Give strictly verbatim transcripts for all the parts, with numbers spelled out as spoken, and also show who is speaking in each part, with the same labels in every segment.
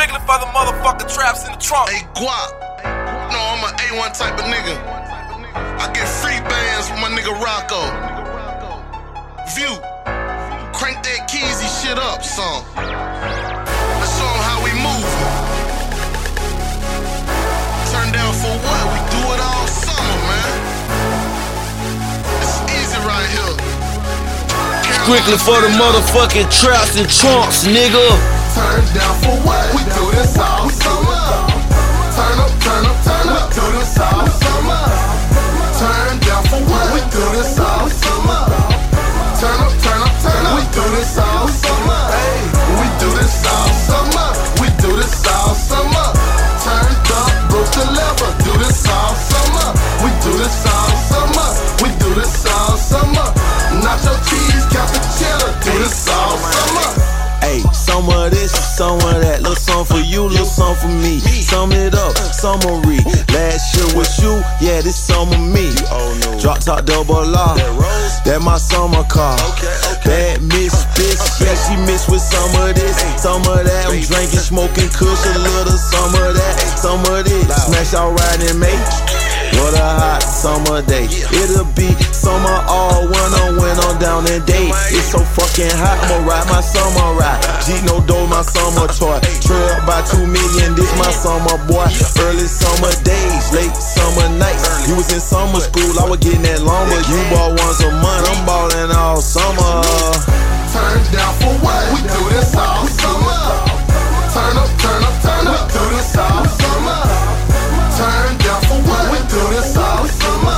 Speaker 1: Strictly for the motherfucking traps in the trunk.
Speaker 2: Hey, guap. No, I'm an A one type of nigga. I get free bands with my nigga Rocco. View. Crank that Keezy shit up, son. Let's show 'em how we move. Turn down for what? We do it all summer, man. It's easy right here.
Speaker 3: Strictly for the motherfucking traps and trunks, nigga.
Speaker 2: Turn down for what? We do this all summer. Turn up, turn up, turn up. We do this all summer. Turn down for what? We do this all summer. Turn up, turn up, turn up. We do this all summer. Hey, we do this all summer. We do this all summer. Turned up, broke the lever. Do this all summer. We do this all summer. We do this all summer. Nacho cheese, count the cheddar. Do this all summer.
Speaker 3: Hey, some of this, some of that. Little song for you, little song for me. Sum it up, summary. Last year was you, yeah, this summer me. Drop top double R, that my summer car. Bad miss, bitch, yeah, she mixed with some of this, some of that. I'm drinking, smoking kush, a little some of that, some of this. Smash out riding in May. What a hot summer day. It'll be summer all winter when I'm down in day. It's so fucking hot, I'ma ride my summer ride. Gino Doe, my summer toy. Trail by two million, this my summer boy. Early summer days, late summer nights. You was in summer school, I was getting that lumber. You bought once a month, I'm ballin' all summer.
Speaker 2: Turn down for what? We do this all summer. Turn up, turn up, turn up. We do this all summer. Turn down for what? We do this all summer.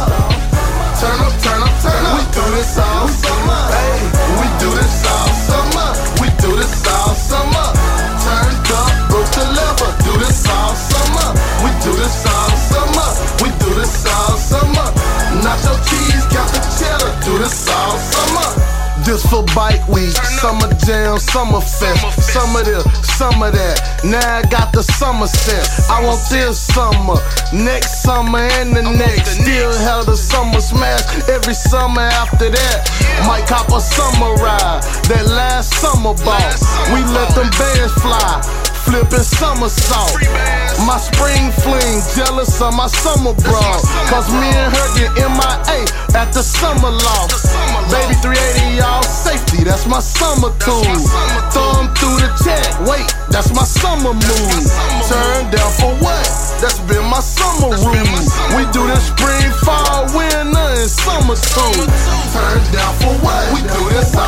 Speaker 2: Turn up, turn up, turn up. We do this all summer. Hey, we do this all summer. We do this all summer. Turned up, broke the lever. Do this all summer. We do this all summer. We do this all summer. Nacho cheese, count the cheddar. Do this all summer. This for bike week, summer jam, summer fest. Some of this, some of that. Now I got the summer sense. I want this summer, next summer and the next. Still held a summer smash every summer after that. Might cop a summer ride, that last summer ball. We let them bands fly, flipping somersault. My spring fling, jealous of my summer broad. Cause me and her get M I A at the summer loft. Baby three eighty, y'all safety, that's my summer tool. Thumb through the check, wait, that's my summer move. Turn down for what? That's been my summer rule. We do this spring, fall, winter, and summer too. Turn down for what? We do this